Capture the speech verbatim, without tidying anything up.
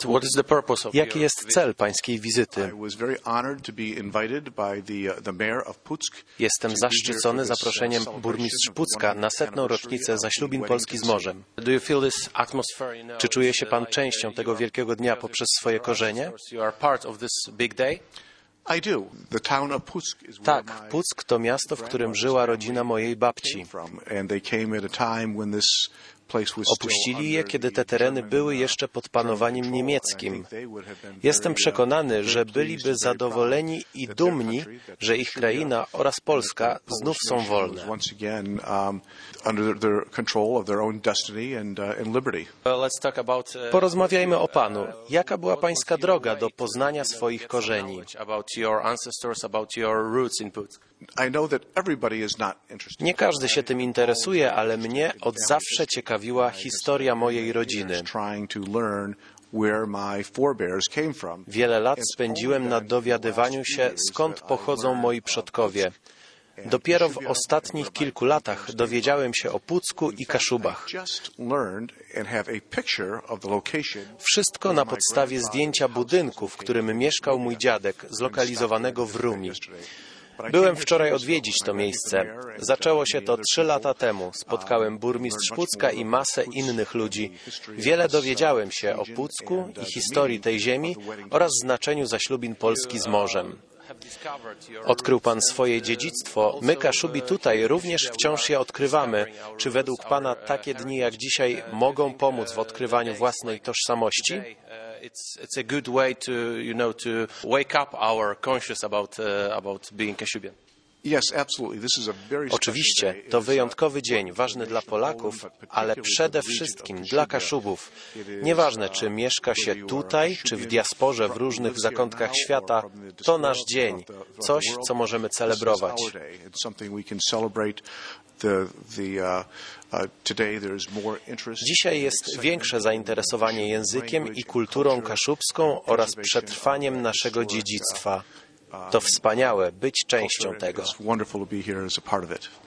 what is the purpose of Jaki your jest visit? cel pańskiej wizyty? I was very honored to be invited by the, uh, the mayor of Puck. Jestem zaszczycony zaproszeniem burmistrz Pucka na setną rocznicę zaślubin Polski z morzem. Do you feel this atmosphere, you know, Czy czuje się pan like, częścią uh, tego you are- wielkiego dnia poprzez swoje korzenie? You are part of this big day? I do. The town of Puck is where Tak, my Puck to miasto, w którym żyła rodzina mojej babci. from, and they came at a time when this place was still Opuścili je, under kiedy the te tereny German, były uh, jeszcze pod panowaniem niemieckim. I think they would have been Jestem very, uh, przekonany, że very byliby pleased and very zadowoleni proud i that their dumni, country, that że ich kraina oraz Polska the znów Polish są nation was wolne. once again um, under their control of their own destiny and, uh, and liberty. Well, let's talk about, uh, Porozmawiajmy o Panu. Jaka była pańska droga do poznania swoich korzeni? about your ancestors, about your roots in Puck. I know that everybody is not interested. Nie każdy się tym interesuje, ale mnie od zawsze ciekawiła historia mojej rodziny. Trying to learn where my forebears came from. Wiele lat spędziłem na dowiadywaniu się, skąd pochodzą moi przodkowie. Dopiero w ostatnich kilku latach dowiedziałem się o Pucku i Kaszubach. Just learned and have a picture of the location. Wszystko na podstawie zdjęcia budynku, w którym mieszkał mój dziadek, zlokalizowanego w Rumi. Byłem wczoraj odwiedzić to miejsce. Zaczęło się to trzy lata temu. Spotkałem burmistrz Pucka i masę innych ludzi. Wiele dowiedziałem się o Pucku i historii tej ziemi oraz znaczeniu zaślubin Polski z morzem. Odkrył Pan swoje dziedzictwo. My, Kaszubi, tutaj również wciąż je odkrywamy. Czy według Pana takie dni jak dzisiaj mogą pomóc w odkrywaniu własnej tożsamości? It's it's a good way to, you know, to wake up our conscious about uh, about being Kashubian. Yes, absolutely. This is a very special Oczywiście, day. to It is, uh, wyjątkowy dzień, ważny dla Polaków, ale przede wszystkim dla Kaszubów. Nieważne, czy mieszka się tutaj, czy w diasporze w różnych zakątkach świata, to nasz dzień, coś, co możemy celebrować. Dzisiaj jest większe zainteresowanie językiem i kulturą kaszubską oraz przetrwaniem naszego dziedzictwa. To wspaniałe być częścią tego.